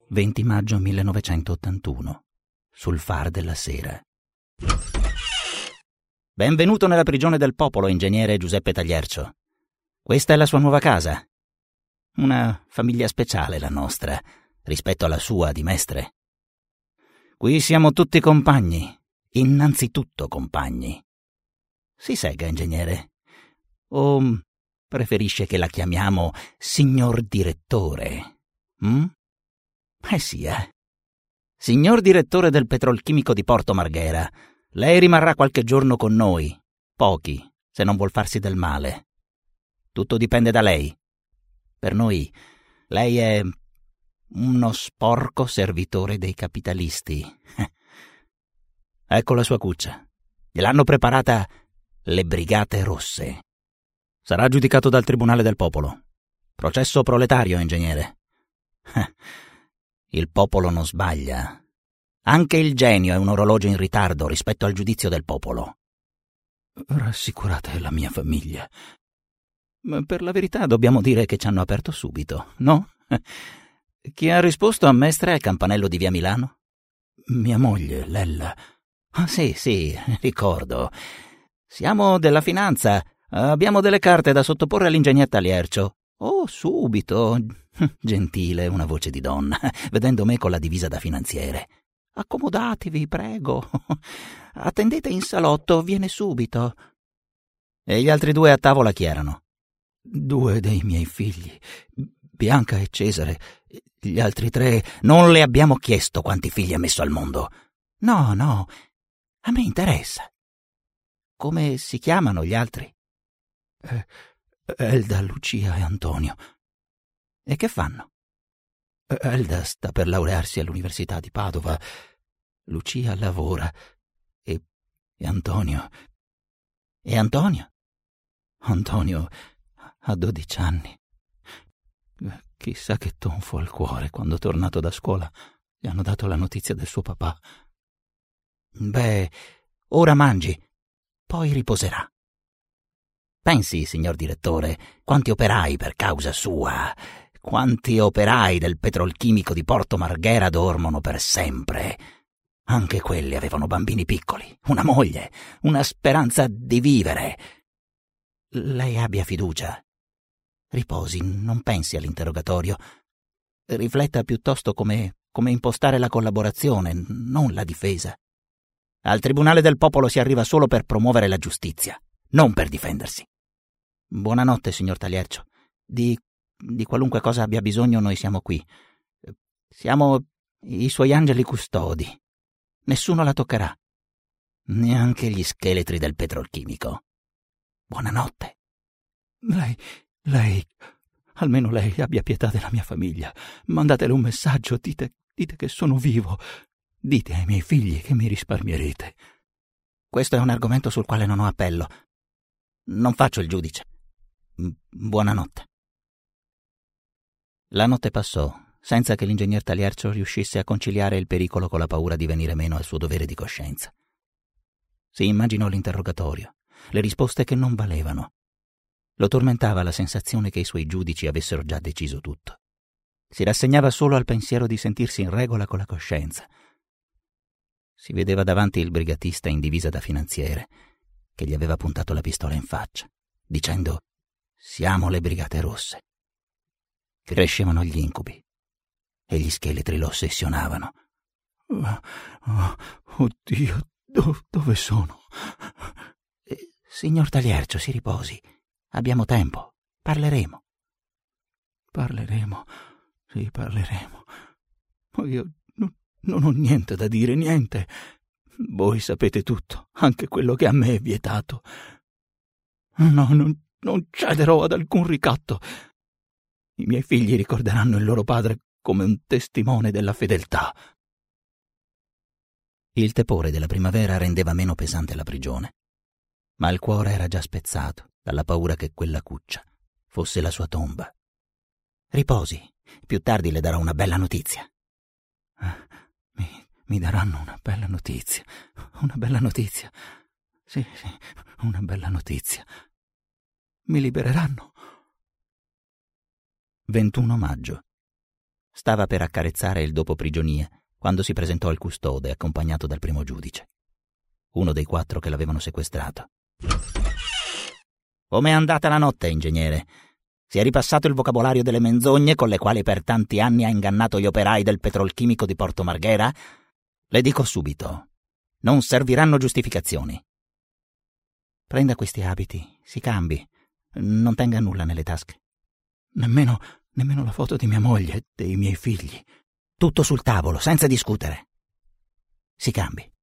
20 maggio 1981, sul Far della Sera. Benvenuto nella prigione del popolo, ingegnere Giuseppe Tagliercio. Questa è la sua nuova casa. Una famiglia speciale la nostra, rispetto alla sua di mestre. Qui siamo tutti compagni, innanzitutto compagni. Si segga, ingegnere. O preferisce che la chiamiamo signor direttore? Sì. Signor direttore del petrolchimico di Porto Marghera, lei rimarrà qualche giorno con noi. Pochi, se non vuol farsi del male. Tutto dipende da lei. Per noi, lei è uno sporco servitore dei capitalisti. Ecco la sua cuccia. Gliel'hanno preparata le Brigate Rosse. Sarà giudicato dal Tribunale del Popolo. Processo proletario, ingegnere. Il popolo non sbaglia. Anche il genio è un orologio in ritardo rispetto al giudizio del popolo. Rassicurate la mia famiglia. Ma per la verità dobbiamo dire che ci hanno aperto subito, no? Chi ha risposto a mestre al campanello di via Milano? Mia moglie, Lella. Ah, sì, ricordo. Siamo della finanza. Abbiamo delle carte da sottoporre all'ingegner Tagliercio. Oh, subito. Gentile, una voce di donna, vedendo me con la divisa da finanziere. Accomodatevi, prego. Attendete in salotto, viene subito. E gli altri due a tavola chi erano? 2 dei miei figli, Bianca e Cesare. Gli altri 3... Non le abbiamo chiesto quanti figli ha messo al mondo. No, a me interessa. Come si chiamano gli altri? Elda, Lucia e Antonio. E che fanno? Elda sta per laurearsi all'Università di Padova. Lucia lavora. E Antonio... E Antonio? Antonio ha 12 anni. Chissà che tonfo al cuore quando, tornato da scuola, gli hanno dato la notizia del suo papà. Beh, ora mangi, poi riposerà. Pensi, signor direttore, quanti operai per causa sua, quanti operai del petrolchimico di Porto Marghera dormono per sempre. Anche quelli avevano bambini piccoli, una moglie, una speranza di vivere. Lei abbia fiducia. Riposi, non pensi all'interrogatorio. Rifletta piuttosto come impostare la collaborazione, non la difesa. Al Tribunale del Popolo si arriva solo per promuovere la giustizia, non per difendersi. Buonanotte, signor Tagliercio. Di qualunque cosa abbia bisogno, noi siamo qui. Siamo i suoi angeli custodi. Nessuno la toccherà. Neanche gli scheletri del petrolchimico. Buonanotte. Almeno lei abbia pietà della mia famiglia. Mandatele un messaggio, dite che sono vivo. Dite ai miei figli che mi risparmierete. Questo è un argomento sul quale non ho appello. Non faccio il giudice. Buonanotte. La notte passò, senza che l'ingegner Tagliercio riuscisse a conciliare il pericolo con la paura di venire meno al suo dovere di coscienza. Si immaginò l'interrogatorio, le risposte che non valevano. Lo tormentava la sensazione che i suoi giudici avessero già deciso tutto. Si rassegnava solo al pensiero di sentirsi in regola con la coscienza. Si vedeva davanti il brigatista in divisa da finanziere, che gli aveva puntato la pistola in faccia, dicendo «Siamo le Brigate Rosse». Crescevano gli incubi e gli scheletri lo ossessionavano. Oddio, dove sono? Signor Tagliercio, si riposi. Abbiamo tempo. Parleremo. Parleremo. Sì, parleremo. Ma io non ho niente da dire, niente. Voi sapete tutto, anche quello che a me è vietato. No, non cederò ad alcun ricatto. I miei figli ricorderanno il loro padre come un testimone della fedeltà. Il tepore della primavera rendeva meno pesante la prigione, ma il cuore era già spezzato dalla paura che quella cuccia fosse la sua tomba. Riposi, più tardi le darò una bella notizia. Mi daranno una bella notizia. Una bella notizia. Sì, una bella notizia. Mi libereranno. 21 maggio. Stava per accarezzare il dopo prigionia quando si presentò il custode accompagnato dal primo giudice, uno dei 4 che l'avevano sequestrato. «Com'è andata la notte, ingegnere? Si è ripassato il vocabolario delle menzogne con le quali per tanti anni ha ingannato gli operai del petrolchimico di Porto Marghera? Le dico subito, non serviranno giustificazioni. Prenda questi abiti, si cambi, non tenga nulla nelle tasche. Nemmeno la foto di mia moglie e dei miei figli. Tutto sul tavolo, senza discutere. Si cambi.»